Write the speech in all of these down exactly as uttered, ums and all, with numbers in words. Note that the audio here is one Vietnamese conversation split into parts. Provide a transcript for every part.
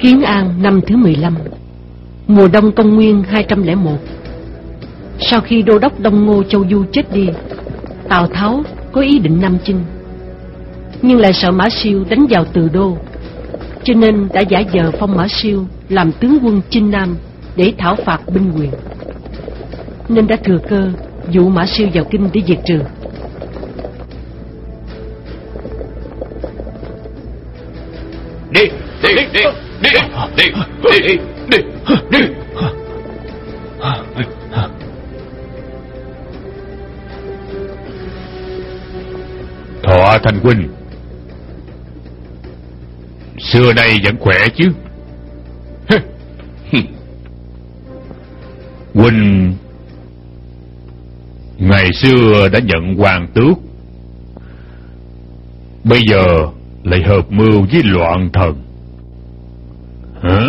Kiến An năm thứ mười lăm, mùa đông công nguyên hai trăm lẻ một. Sau khi đô đốc Đông Ngô Châu Du chết đi, Tào Tháo có ý định nam chinh, nhưng lại sợ Mã Siêu đánh vào Từ Đô, cho nên đã giả vờ phong Mã Siêu làm tướng quân chinh Nam để thảo phạt binh quyền, nên đã thừa cơ dụ Mã Siêu vào kinh để diệt trừ. Đi, đi, đi, đi, đi, đi, đi, đi, đi. Thọ Thành huynh, xưa nay vẫn khỏe chứ? Huynh ngày xưa đã nhận hoàng tước, bây giờ lại hợp mưu với loạn thần, hả?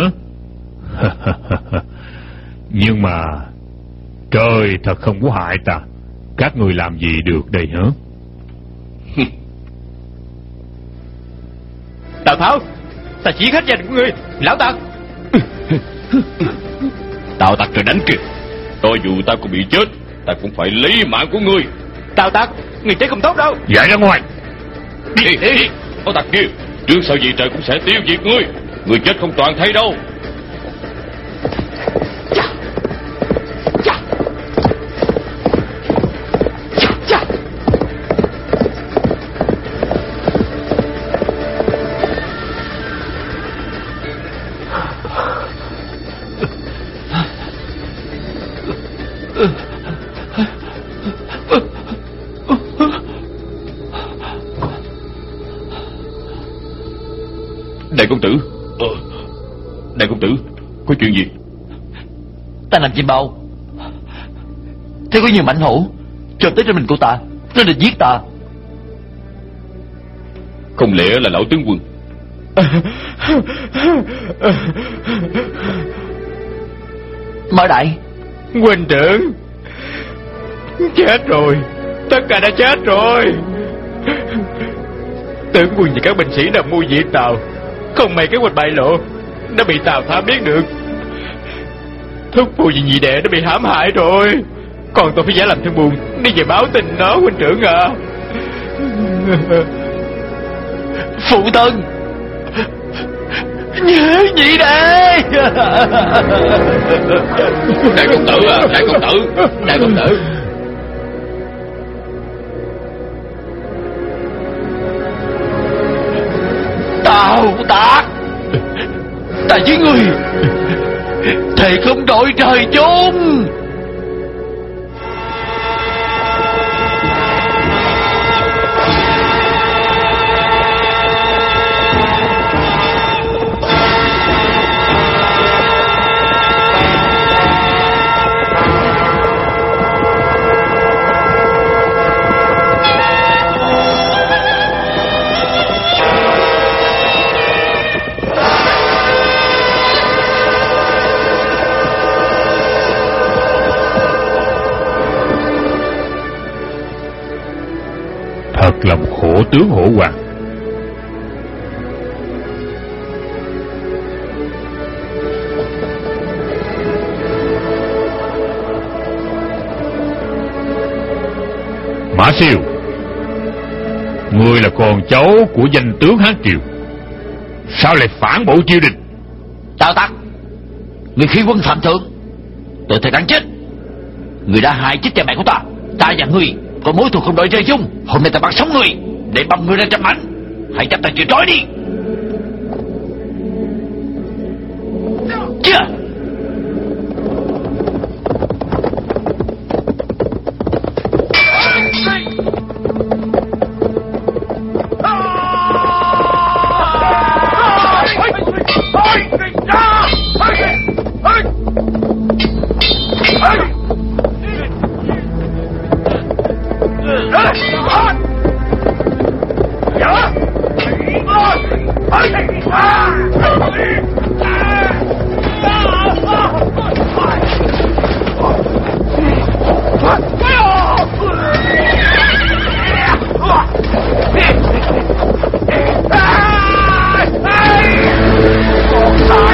Nhưng mà trời thật không có hại ta, các người làm gì được đây hả? Tào Tháo, ta chỉ khách gia đình của ngươi, lão Tặc. Tào Tặc trời đánh kìa, cho dù ta có bị chết, ta cũng phải lấy mạng của ngươi. Tào Tặc, ngươi chết không tốt đâu. Giải ra ngoài. Đi, đi, đi. Tào Tặc kia, trước sau gì trời cũng sẽ tiêu diệt ngươi. Ngươi chết không toàn thấy đâu. Đại công tử, ờ, đại công tử, có chuyện gì? Ta làm chim bao, thấy có nhiều mảnh hổ trôi tới trên mình của ta, nó định giết ta. Không lẽ là lão tướng quân? Mã đại, huynh trưởng chết rồi, tất cả đã chết rồi. Tướng quân và các binh sĩ đã mưu diệt Tào, không may kế hoạch bại lộ, đã bị Tào Tháo biết được. Thúc phu và nhị đệ đã bị hãm hại rồi, còn tôi phải giả làm thương buồn đi về báo tin nó, huynh trưởng à. Phụ thân, nhớ nhị đệ. Đại công tử à, đại công tử, đại công tử. Tào Tặc, ta với ngươi thề không đổi trời chung. Thật lòng khổ tướng Hổ Hoàng. Mã Siêu, ngươi là con cháu của danh tướng Hán Triều, sao lại phản bội triều đình? Tào Tặc, người khi quân phạm thượng, tôi thề đáng chết. Người đã hại chết cha mẹ của ta, ta và ngươi có mối thù không đội trời chung. Hôm nay ta bắt sống ngươi để băm ngươi ra trăm mảnh. Hãy chấp tay chịu trói đi. Chưa. Sorry.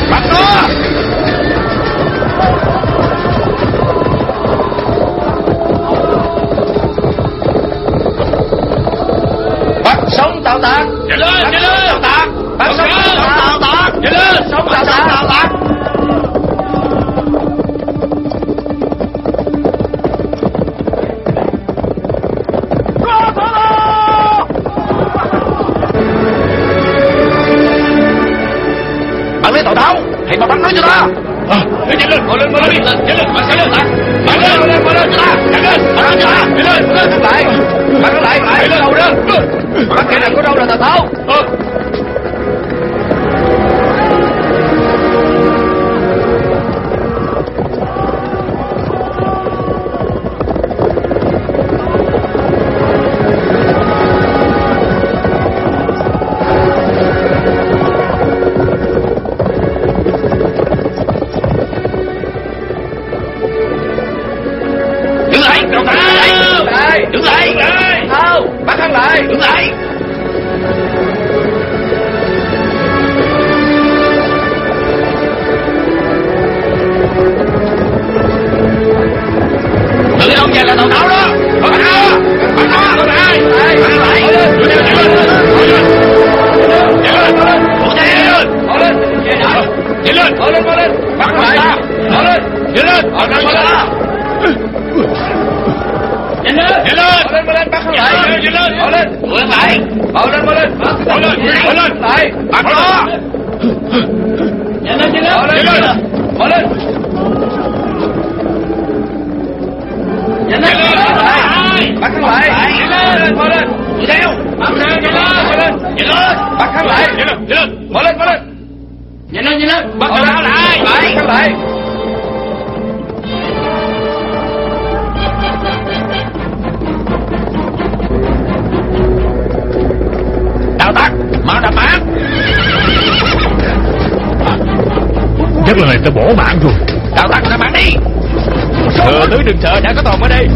Bắt nó! Bắt sống Tào Tạc! Chạy lên! Chạy lên! Tào Tạc! Bắt sống Tào Tạc! Chạy lên! Sống Tào Tạc! Tào Tạc! Bạn lấy Tào Tháo, hãy mà bắn nó cho ta. À, chạy lên, mau lên, mau lên đi, chạy lên, chạy lên, chạy lên, mau lên, mau lên cho ta, chạy lên, bắn nó cho ta, chạy lên, thắng lại, bắn nó lại, chạy lên đầu đó, bắn kẻ nào có đâu là Tào Tháo. Chắc lần này ta bỏ mạng rồi. Tào Tạc ra mạng đi. Thừa tướng đừng sợ, đã có Toàn ở đây.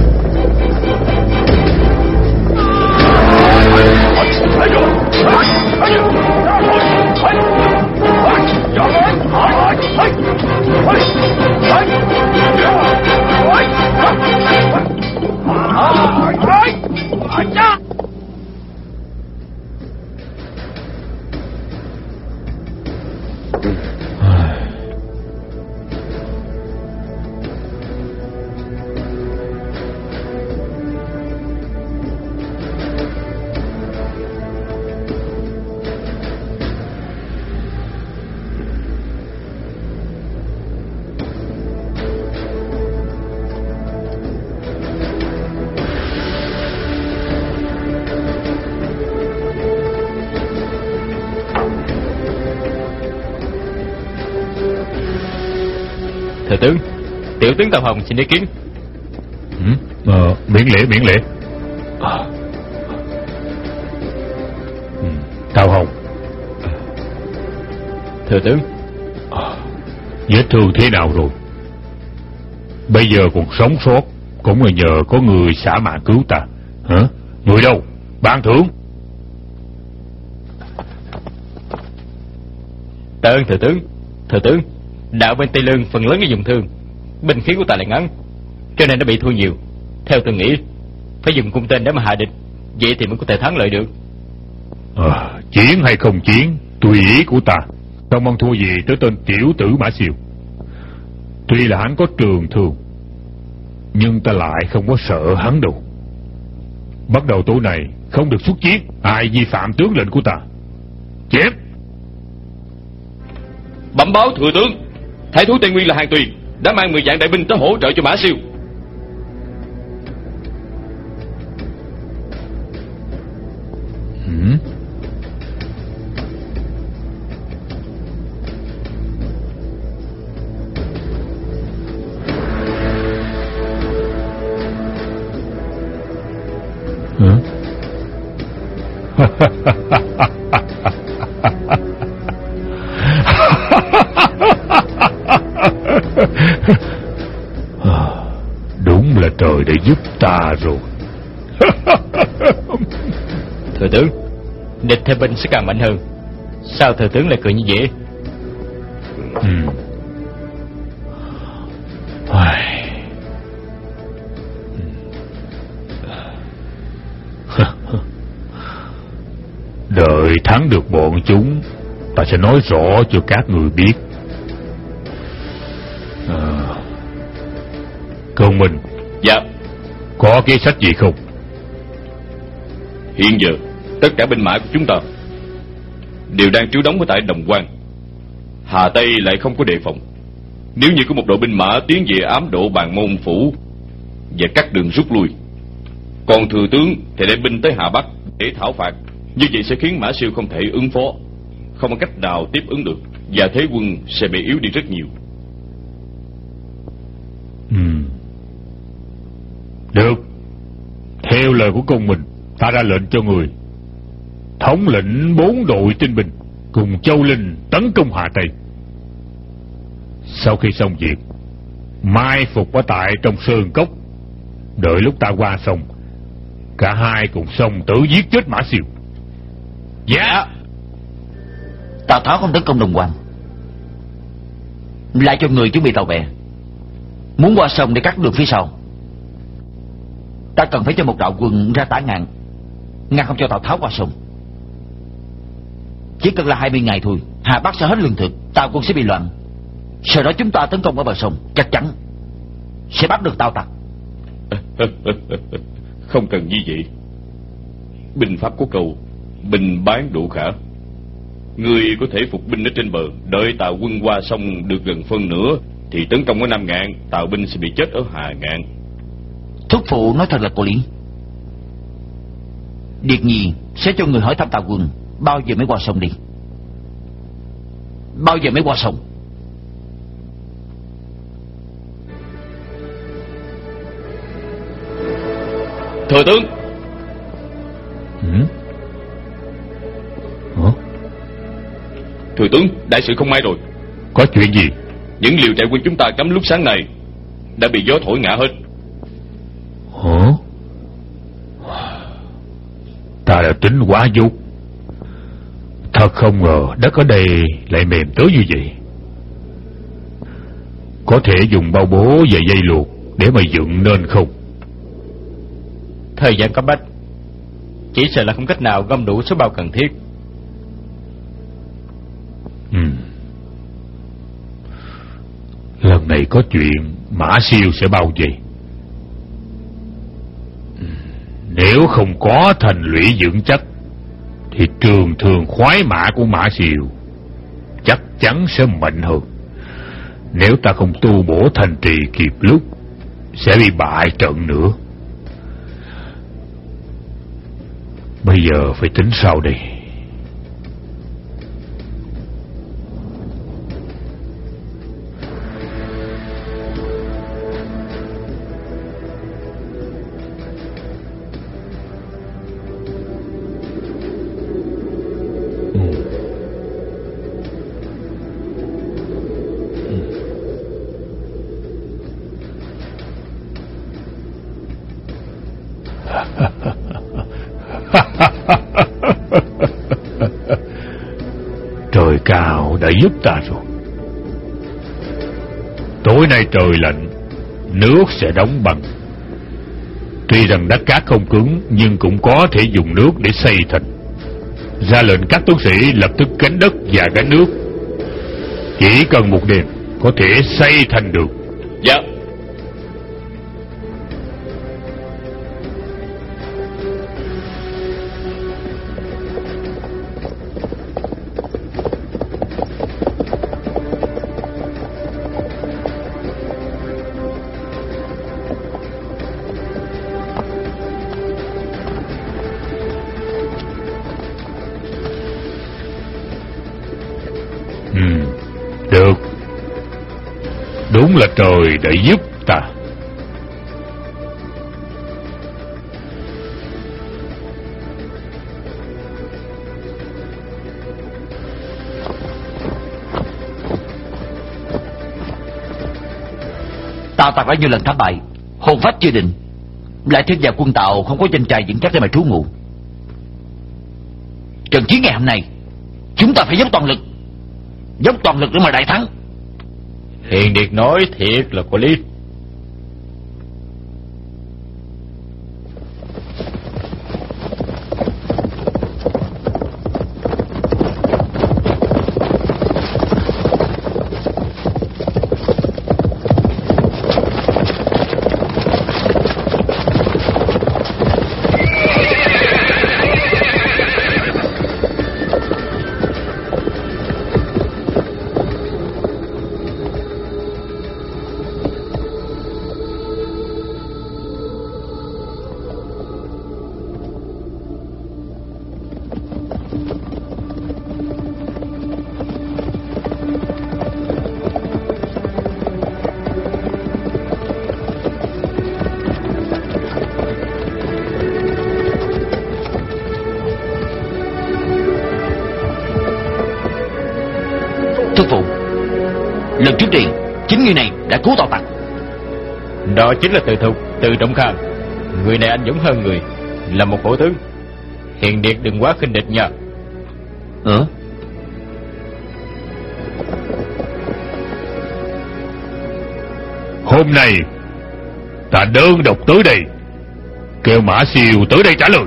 Thừa tướng, tiểu tướng Tào Hồng xin ý kiến. Ừ, ờ, miễn lễ miễn lễ. À. Ừ, Tào Hồng. Thừa tướng. À, vết thương thế nào rồi? Bây giờ còn sống sót cũng là nhờ có người xả mạng cứu ta. Hả? Người đâu? Ban thưởng. Tạ ơn thừa tướng. Thừa tướng, đạo bên Tây Lương phần lớn là dùng thương, binh khí của ta lại ngắn, cho nên nó bị thua nhiều. Theo tôi nghĩ, phải dùng cung tên để mà hạ địch, vậy thì mới có thể thắng lợi được. À, chiến hay không chiến, tùy ý của ta. Không mong thua gì tới tên tiểu tử Mã Siêu. Tuy là hắn có trường thương, nhưng ta lại không có sợ hắn đâu. Bắt đầu tối nay không được xuất chiến, ai vi phạm tướng lệnh của ta chém. Bẩm báo thừa tướng, thái thú Tây Nguyên là Hàn Tuyền đã mang mười vạn đại binh tới hỗ trợ cho Mã Siêu. Ừ. Hả? Đúng là trời đã giúp ta rồi. Thừa tướng, địch thêm binh sẽ càng mạnh hơn. Sao thừa tướng lại cười như vậy? Ừ. Đợi thắng được bọn chúng, ta sẽ nói rõ cho các người biết. À, Công Minh. Dạ. Có kế sách gì không? Hiện giờ tất cả binh mã của chúng ta đều đang trú đóng ở tại Đồng Quan. Hà Tây lại không có đề phòng. Nếu như có một đội binh mã tiến về ám độ Bàn Môn Phủ và cắt đường rút lui, còn thừa tướng thì đem binh tới Hà Bắc để thảo phạt, như vậy sẽ khiến Mã Siêu không thể ứng phó, không có cách nào tiếp ứng được, và thế quân sẽ bị yếu đi rất nhiều. Ừ. Được. Theo lời của công mình, ta ra lệnh cho người thống lĩnh bốn đội tinh binh cùng Châu Linh tấn công Hà Tây. Sau khi xong việc, mai phục ở tại trong sơn cốc, đợi lúc ta qua sông, cả hai cùng xông tử giết chết Mã Siêu. Dạ. Tào Tháo không tấn công Đồng Quan, lại cho người chuẩn bị tàu bè, muốn qua sông để cắt đường phía sau. Ta cần phải cho một đạo quân ra tả ngạn, ngăn không cho Tào Tháo qua sông. Chỉ cần là hai mươi ngày thôi, Hà Bắc sẽ hết lương thực, Tào quân sẽ bị loạn. Sau đó chúng ta tấn công ở bờ sông, chắc chắn sẽ bắt được Tào tặc. Không cần như vậy. Binh pháp có câu binh bán đủ khả. Người có thể phục binh ở trên bờ, đợi Tào quân qua sông được gần phân nửa thì tấn công ở Nam Ngạn, Tào binh sẽ bị chết ở Hà Ngạn. Thúc phụ nói thật là có lý. Điệt Nhi sẽ cho người hỏi thăm Tào quân bao giờ mới qua sông đi. Bao giờ mới qua sông? Thừa tướng. Ừ? Hả? Thừa tướng, đại sự không may rồi. Có chuyện gì? Những liều trại quân chúng ta cắm lúc sáng nay đã bị gió thổi ngã hết. Hả? Ta đã tính quá dốt. Thật không ngờ đất ở đây lại mềm tới như vậy. Có thể dùng bao bố và dây luộc để mà dựng nên không? Thời gian cấp bách, chỉ sợ là không cách nào gom đủ số bao cần thiết. Ừ. Lần này có chuyện Mã Siêu sẽ bao vậy. Nếu không có thành lũy vững chắc thì trường thường khoái mã của Mã Siêu chắc chắn sẽ mạnh hơn. Nếu ta không tu bổ thành trì kịp lúc, sẽ bị bại trận nữa. Bây giờ phải tính sao đây? Trời cao đã giúp ta rồi. Tối nay trời lạnh, nước sẽ đóng băng. Tuy rằng đất cát không cứng, nhưng cũng có thể dùng nước để xây thành. Ra lệnh các tướng sĩ lập tức gánh đất và gánh nước. Chỉ cần một đêm có thể xây thành được. Dạ. Được. Đúng là trời đã giúp ta. Tào tặc đã nhiều lần thất bại, hồn phách chưa định, lại thêm vào quân Tào không có danh trại vững chắc để mà trú ngụ. Trận chiến ngày hôm nay chúng ta phải dốc toàn lực dốc toàn lực để mà đại thắng. Hiền Điệt nói thiệt là có lý. Thưa phụ, lần trước đi chính người này đã cứu Tào Tặc. Đó chính là Từ Thục, Từ Trọng Khang. Người này anh dũng hơn người, là một hổ tướng. Hiền Điệt đừng quá khinh địch nha. Ừ. Hôm nay ta đơn độc tới đây, kêu Mã Siêu tới đây trả lời.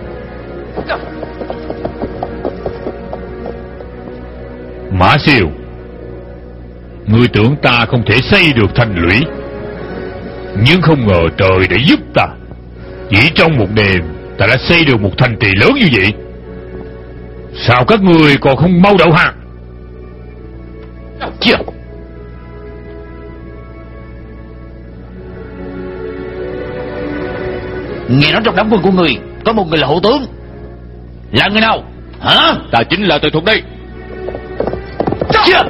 Mã Siêu, ngươi tưởng ta không thể xây được thành lũy, nhưng không ngờ trời để giúp ta. Chỉ trong một đêm ta đã xây được một thành trì lớn như vậy. Sao các ngươi còn không mau đầu hàng? Chưa. Nghe nói trong đám quân của người có một người là hổ tướng. Là người nào hả? Ta chính là Từ Thục đây. Chưa.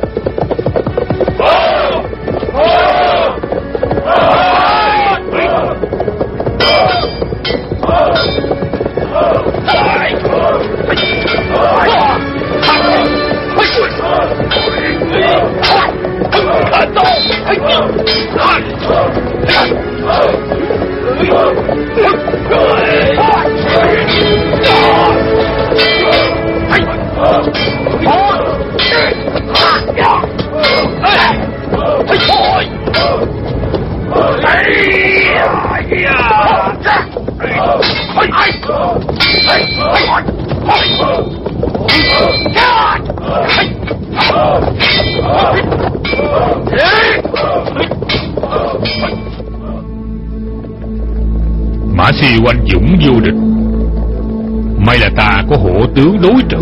Mã Siêu anh dũng vô địch, may là ta có hổ tướng đối trận.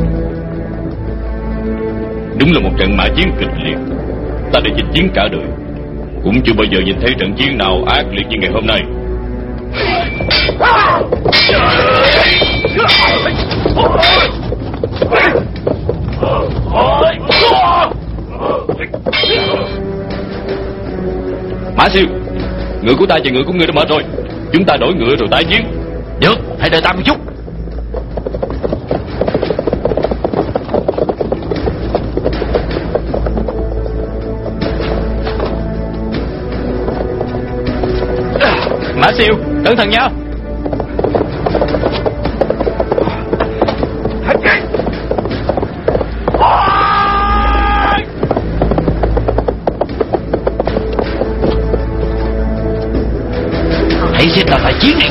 Đúng là một trận mã chiến kịch liệt. Ta đã chinh chiến cả đời, cũng chưa bao giờ nhìn thấy trận chiến nào ác liệt như ngày hôm nay. Mã Siêu, ngựa của ta và ngựa của ngươi đã mệt rồi, chúng ta đổi ngựa rồi tái chiến. Được, hãy đợi ta một chút. Mã Siêu, cẩn thận nha. Hãy xem ta phải chiến này.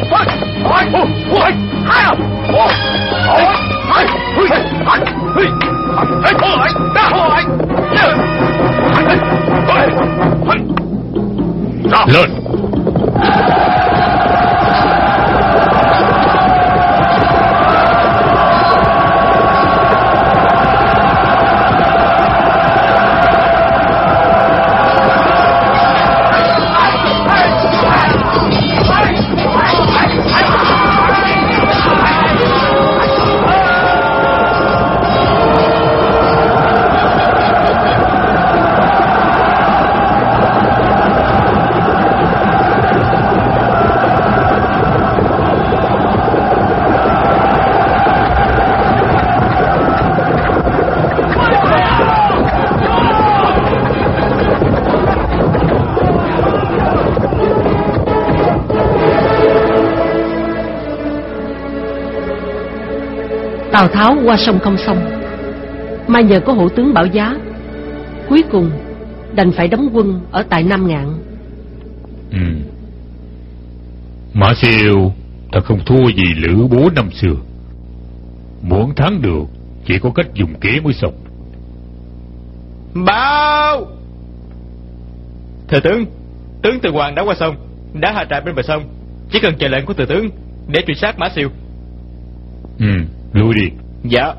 Lên. Tào Tháo qua sông không xong, mà nhờ có hổ tướng Bảo Giá, cuối cùng đành phải đóng quân ở tại Nam Ngạn. Ừ. Mã Siêu thật không thua gì Lữ Bố năm xưa. Muốn thắng được chỉ có cách dùng kế mới xong. Báo! Thừa tướng, tướng Từ Hoàng đã qua sông, đã hạ trại bên bờ sông, chỉ cần chờ lệnh của thừa tướng để truy sát Mã Siêu. Ừ, lui đi. Dạ.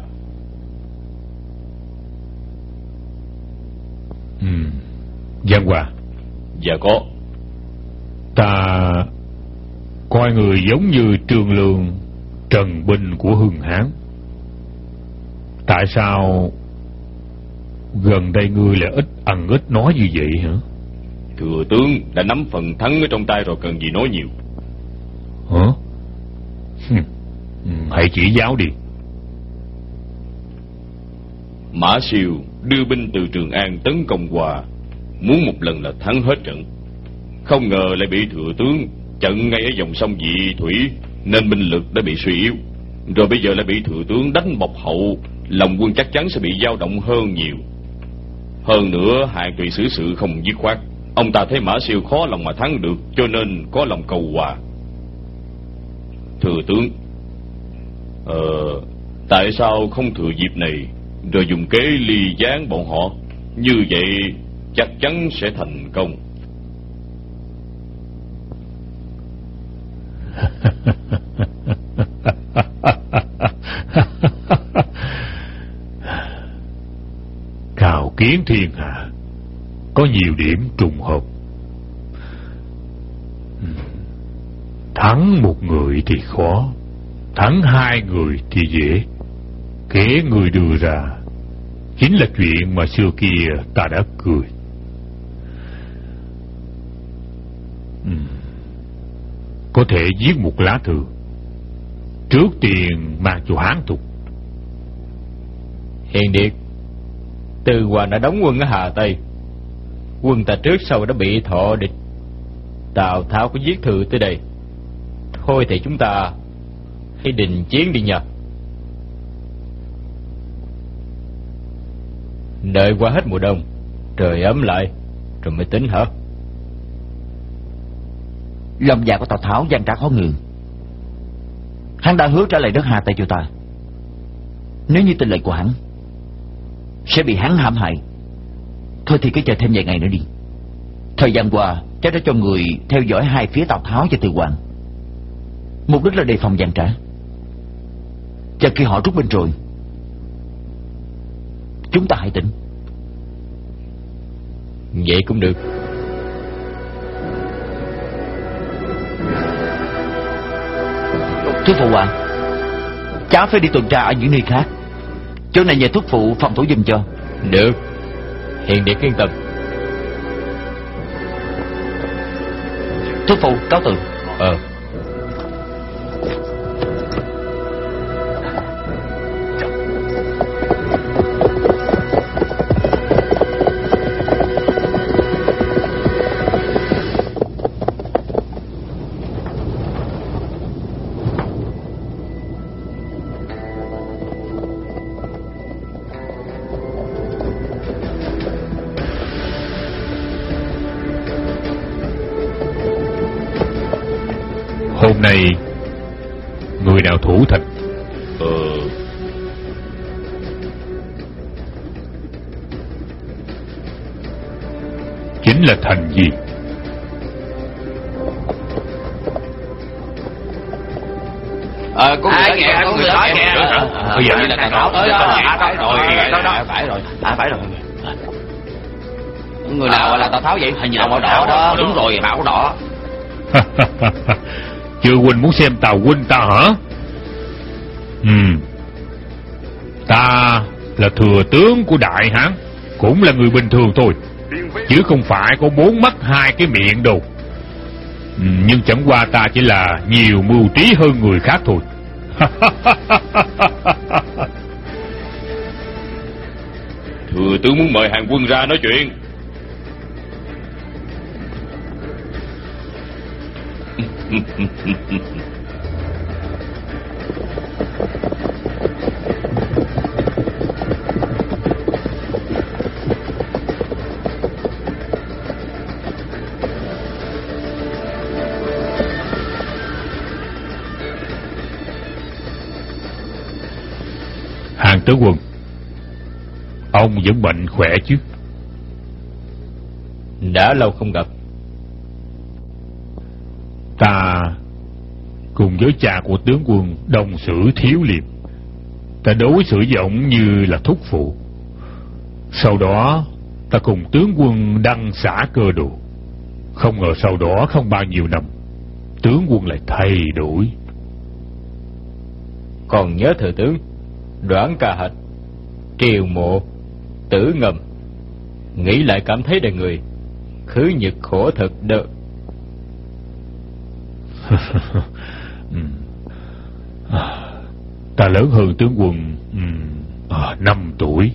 Ừ. Giang Hòa. Dạ có. Ta coi người giống như Trương Lương, Trần Binh của Hưng Hán. Tại sao gần đây ngươi lại ít ăn ít nói như vậy hả? Thừa tướng đã nắm phần thắng ở trong tay rồi, cần gì nói nhiều. Hả? Hãy chỉ giáo đi. Mã Siêu đưa binh từ Trường An tấn công Hòa, muốn một lần là thắng hết trận. Không ngờ lại bị thừa tướng chặn ngay ở dòng sông Dị Thủy, nên binh lực đã bị suy yếu. Rồi bây giờ lại bị thừa tướng đánh bọc hậu, lòng quân chắc chắn sẽ bị dao động hơn nhiều. Hơn nữa Hạng Tùy xử sự không dứt khoát, ông ta thấy Mã Siêu khó lòng mà thắng được, cho nên có lòng cầu hòa. Thừa tướng, Ờ, tại sao không thừa dịp này rồi dùng kế ly gián bọn họ? Như vậy chắc chắn sẽ thành công. Cào kiến thiên hạ có nhiều điểm trùng hợp. Thắng một người thì khó, thắng hai người thì dễ. Kế người đưa ra chính là chuyện mà xưa kia ta đã cười. uhm. Có thể viết một lá thư, trước tiên mang cho Hán Thục. Hiền Điệt, Từ Hoàng đã đóng quân ở Hà Tây. Quân ta trước sau đã bị thọ địch. Tào Tháo có viết thư tới đây. Thôi thì chúng ta hãy đình chiến đi nhờ. Đợi qua hết mùa đông, trời ấm lại rồi mới tính hả? Lòng dạ của Tào Tháo gian trá khó ngường. Hắn đã hứa trả lại đất Hà Tây cho ta. Nếu như tin lệnh của hắn sẽ bị hắn hãm hại, thôi thì cứ chờ thêm vài ngày nữa đi. Thời gian qua cháu đã cho người theo dõi hai phía Tào Tháo và Từ Hoàng, mục đích là đề phòng gian trá. Chờ khi họ rút binh rồi, chúng ta hãy tỉnh. Vậy cũng được. Thúc phụ à, cháu phải đi tuần tra ở những nơi khác, chỗ này nhờ thúc phụ phòng thủ giùm cho. Được, Hiền Điệt yên tâm. Thúc phụ cáo từ. Ờ Hôm nay người nào thủ thành? Ờ... Chính là thành gì? Ờ, có người nghe, có người nói nghe. Bây giờ như là Tào Tháo tới đó. Phải rồi, phải rồi, phải rồi. Người nào gọi là Tào Tháo vậy? Hình như là màu đỏ đó. Đúng rồi, màu đỏ. Chư huynh muốn xem Tào huynh ta hả? Ừ. Ta là thừa tướng của Đại Hán, cũng là người bình thường thôi, chứ không phải có bốn mắt hai cái miệng đâu. Ừ, nhưng chẳng qua ta chỉ là nhiều mưu trí hơn người khác thôi. Thừa tướng muốn mời hàng quân ra nói chuyện. Hàng tướng quân, ông vẫn mạnh khỏe chứ? Đã lâu không gặp. Ta cùng với cha của tướng quân đồng xử Thiếu Liêm, ta đối xử với ông như là thúc phụ. Sau đó ta cùng tướng quân đăng xã Cơ Đồ. Không ngờ sau đó không bao nhiêu năm, tướng quân lại thay đổi. Còn nhớ thừa tướng Đoán Ca Hạch, Triều Mộ, Tử Ngầm, nghĩ lại cảm thấy đời người khứ nhật khổ thật đơ. Ta lớn hơn tướng quân à, năm tuổi.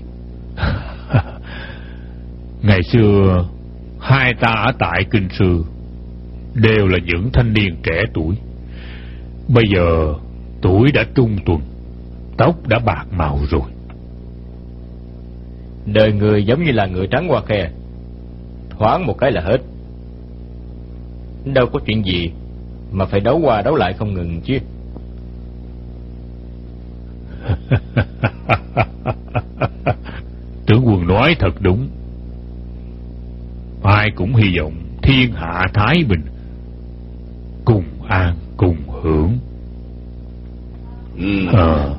Ngày xưa hai ta ở tại Kinh Sư đều là những thanh niên trẻ tuổi. Bây giờ tuổi đã trung tuần, tóc đã bạc màu rồi. Đời người giống như là ngựa trắng qua khe, thoáng một cái là hết. Đâu có chuyện gì mà phải đấu qua đấu lại không ngừng chứ. Tướng quân nói thật đúng. Ai cũng hy vọng thiên hạ thái bình, cùng an cùng hưởng. Ừ. À.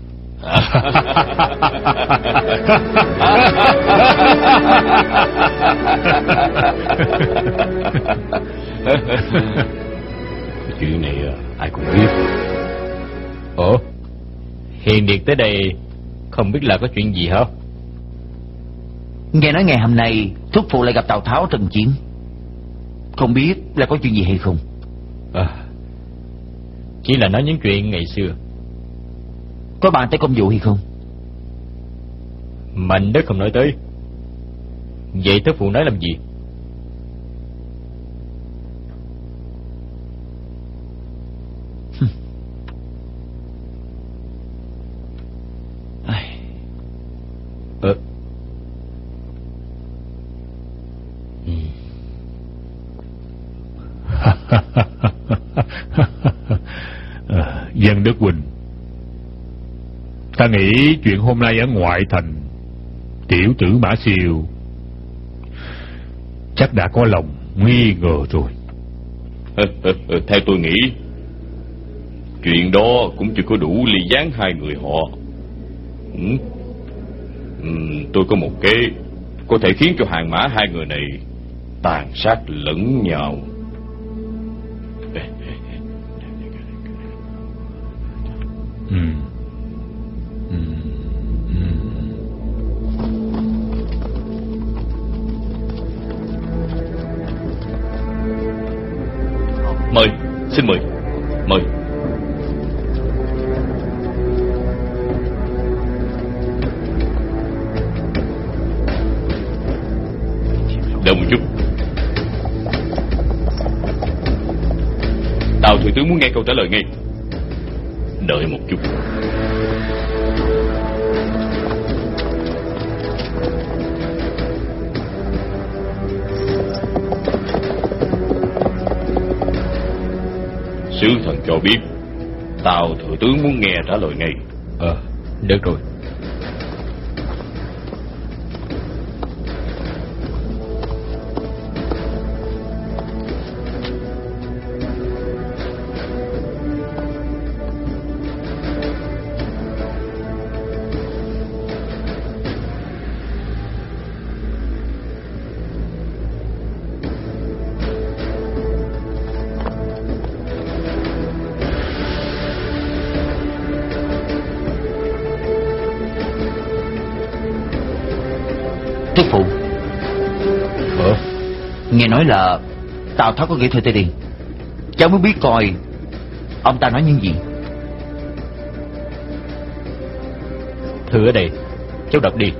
Chuyện này ai cũng biết. Ủa, Hiền Điệt tới đây không biết là có chuyện gì hả? Nghe nói ngày hôm nay thúc phụ lại gặp Tào Tháo trận chiến, không biết là có chuyện gì hay không? À, chỉ là nói những chuyện ngày xưa. Có bàn tới công vụ hay không? Mạnh đất không nói tới. Vậy thúc phụ nói làm gì? Ờ. À, Dân Đức Huynh, ta nghĩ chuyện hôm nay ở ngoại thành, tiểu tử Mã Siêu chắc đã có lòng nghi ngờ rồi. Theo tôi nghĩ, chuyện đó cũng chưa có đủ ly gián hai người họ. Ừ. Ừ, tôi có một kế có thể khiến cho hàng mã hai người này tàn sát lẫn nhau. Ừ. Ừ. Ừ. Mời, xin mời, mời. Đợi một chút. Tào thừa tướng muốn nghe câu trả lời ngay. Đợi một chút. sứ thần cho biết Tào thừa tướng muốn nghe trả lời ngay. Ờ, được rồi. Thúc phụ. Ờ, Nghe nói là Tào Tháo có gửi thư Tây Điền. Cháu mới biết coi ông ta nói những gì. thư ở đây, cháu đọc đi.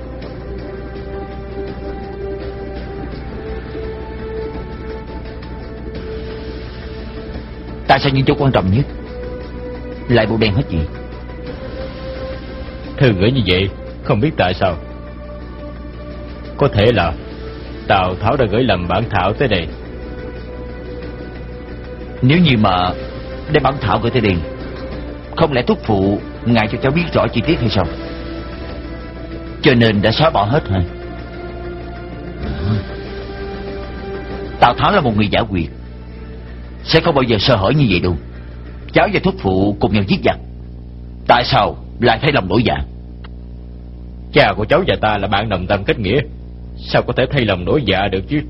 Tại sao những chỗ quan trọng nhất lại bộ đen hết vậy? Thư gửi như vậy không biết tại sao. Có thể là Tào Tháo đã gửi lầm bản thảo tới đây. Nếu như mà đem bản thảo gửi Tây Điền, không lẽ thúc phụ ngài cho cháu biết rõ chi tiết hay sao? Cho nên đã xóa bỏ hết hả? Tào Tháo là một người giả quyệt, sẽ không bao giờ sơ hở như vậy đâu. Cháu và thúc phụ cùng nhau giết giặc, tại sao lại thay lòng đổi dạ? Cha của cháu và ta là bạn đồng tâm kết nghĩa, sao có thể thay lòng đổi dạ được chứ?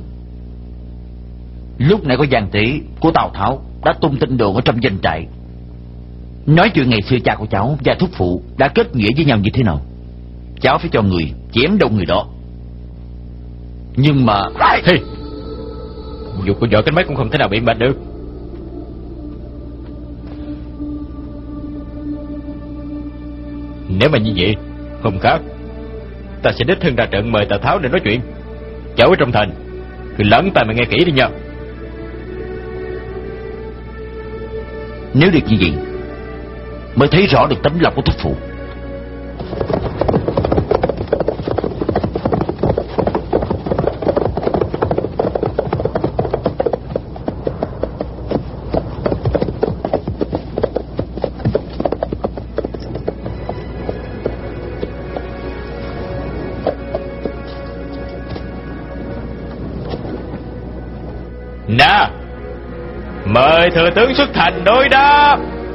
Lúc nãy có gian tế của Tào Tháo đã tung tin đồn ở trong doanh trại, nói chuyện ngày xưa cha của cháu và thúc phụ đã kết nghĩa với nhau như thế nào. Cháu phải cho người chém đâu người đó. Nhưng mà Hey, dù có vợ cánh mấy cũng không thể nào bị bạch được. Nếu mà như vậy, hôm khác ta sẽ đích thân ra trận mời Tào Tháo để nói chuyện. Cháu ở trong thành cứ lắng tai mà nghe kỹ đi nha. nếu được như vậy mới thấy rõ được tấm lòng của thúc phụ. Nè, mời thừa tướng xuất thành đối đáp.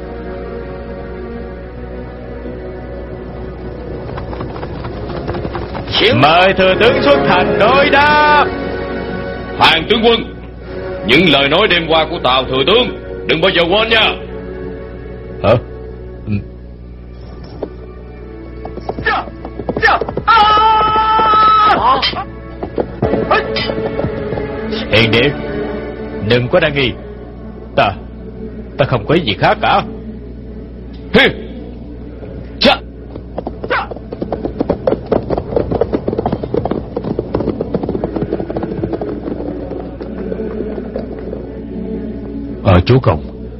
Mời thừa tướng xuất thành đối đáp. Hàng tướng quân, những lời nói đêm qua của Tào thừa tướng đừng bao giờ quên nha. Hả? Ừ. Hiền điện, đừng có đa nghi. Ta Ta không có ý gì khác cả. Hi. Chà. Ờ chú Công,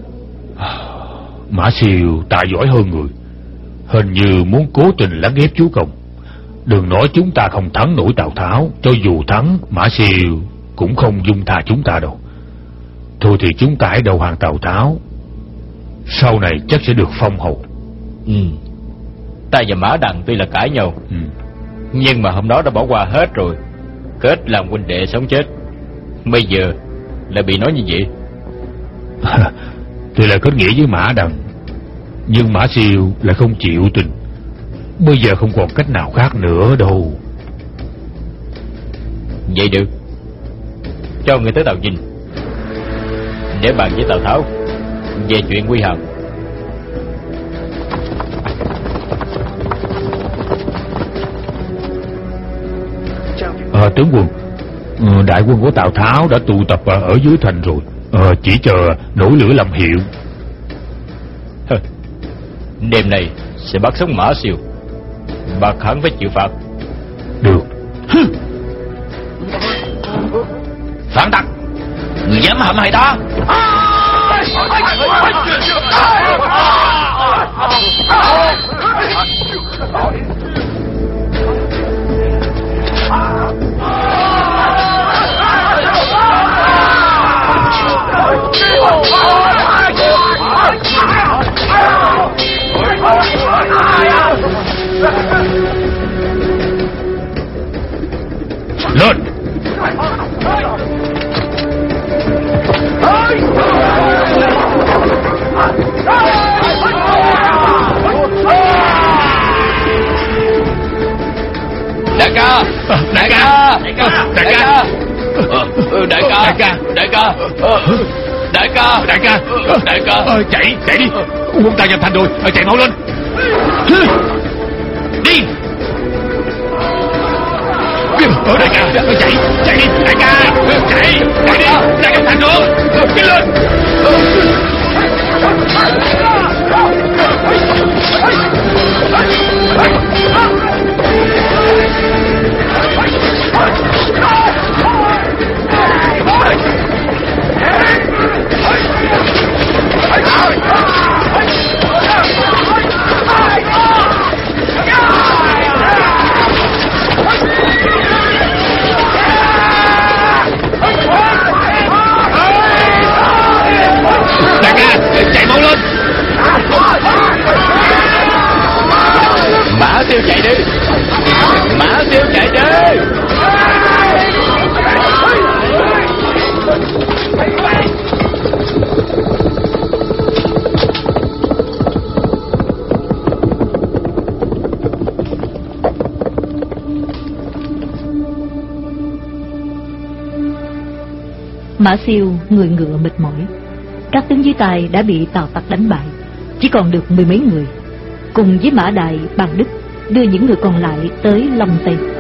Mã Siêu tài giỏi hơn người, hình như muốn cố tình lấn ép chú Công. Đừng nói chúng ta không thắng nổi Tào Tháo, cho dù thắng Mã Siêu cũng không dung tha chúng ta đâu. Thôi thì chúng ta hãy đầu hàng Tào Tháo, sau này chắc sẽ được phong hầu. Ừ. Ta và Mã Đằng tuy là cãi nhau, Ừ. nhưng mà hôm đó đã bỏ qua hết rồi, kết làm huynh đệ sống chết. Bây giờ lại bị nói như vậy. Tuy là kết nghĩa với Mã Đằng, nhưng Mã Siêu lại không chịu tình. Bây giờ không còn cách nào khác nữa đâu. Vậy được, cho người tới Tào Dinh để bàn với Tào Tháo về chuyện quy hàm. Ờ, tướng quân, ờ, đại quân của Tào Tháo đã tụ tập ở, ở dưới thành rồi, ờ, chỉ chờ nổi lửa làm hiệu. Hừ, đêm nay sẽ bắt sống Mã Siêu, bạc hẳn phải chịu phạt. Được. Phản tặc, người dám hãm hại ta. Đại ca, đại ca, đại ca, đại ca, đại ca, đại ca, đại ca, đại ca, đại ca, đại ca, chạy chạy đi, quân ta giành thành rồi, chạy mau lên. Đi. Đại ca, chạy chạy đi, đại ca, chạy chạy đi, đại ca thành rồi, đi lên. Chạy mau lên. Mã Siêu chạy đi, Mã Siêu chạy đi. Mã Siêu người ngựa mệt mỏi. Các tướng dưới tay đã bị Tào Tặc đánh bại, chỉ còn được mười mấy người. Cùng với Mã Đại, Bàn Đức đưa những người còn lại tới Long Tây.